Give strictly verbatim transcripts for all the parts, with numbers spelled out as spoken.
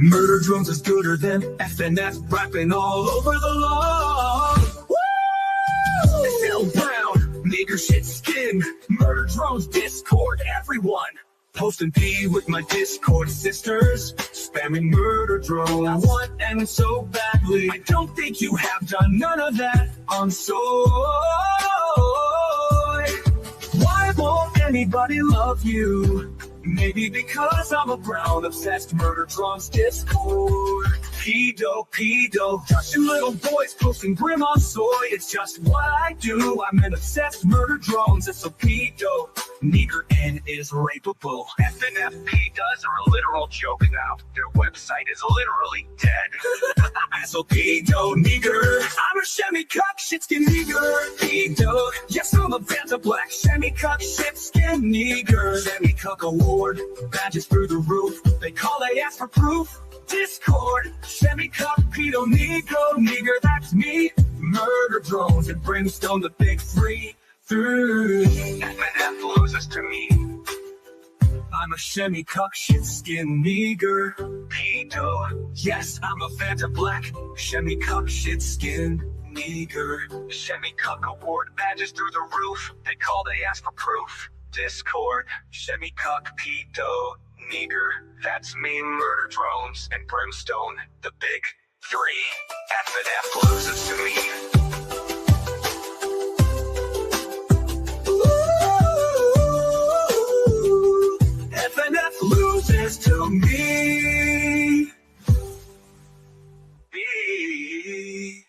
Murder drones is gooder than F N F rapping all over the law. Woo! Phil Brown, nigger shit skin, Murder drones Discord, everyone posting P with my Discord sisters, spamming murder drones. I want and so badly. I don't think you have done none of that on Soy. Why won't anybody love you? Maybe because I'm a brown obsessed murder drones Discord. Pedo, pedo, touching little boys, posting grim on Soy. It's just what I do. I'm an obsessed murder drones. It's a pedo. Neither N is rapeable. F N F P does are a literal joke now. Their website is literally dead. So pedo, nigger. I'm a shemmy cuck, shitskin nigger. Pedo, yes, I'm a Vanta Black. Shemmy cuck, shitskin nigger. Shemmy cuck award, badges through the roof. They call, they ask for proof. Discord, shemmy cuck, pedo, negro, nigger, that's me. Murder drones and brimstone, the big three. Through F N F loses to me. I'm a shemmy cuck, shitskin nigger. Pedo, yes, I'm a Vanta Black. Shemmy cuck, shitskin nigger. Shemmy cuck award, badges through the roof. They call, they ask for proof. Discord, shemmy cuck, pedo, nigger, that's me. Murder drones and brimstone, the big three. F N F loses to me. F N F loses to me. B.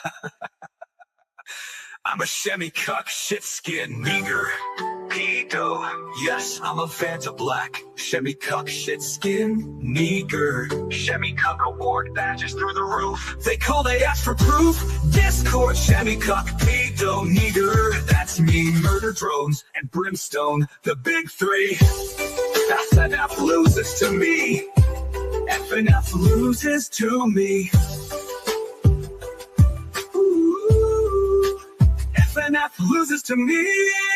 I'm a shemmy cuck, shitskin nigger. Pedo, yes, I'm a Vanta Black. Shemmy cuck, shitskin nigger. Shemmy cuck award, badges through the roof. They call, they ask for proof. Discord, shemmy cuck, pedo, nigger, that's me. Murder drones and brimstone, the big three. F N F loses to me. F N F loses to me. Ooh. F N F loses to me.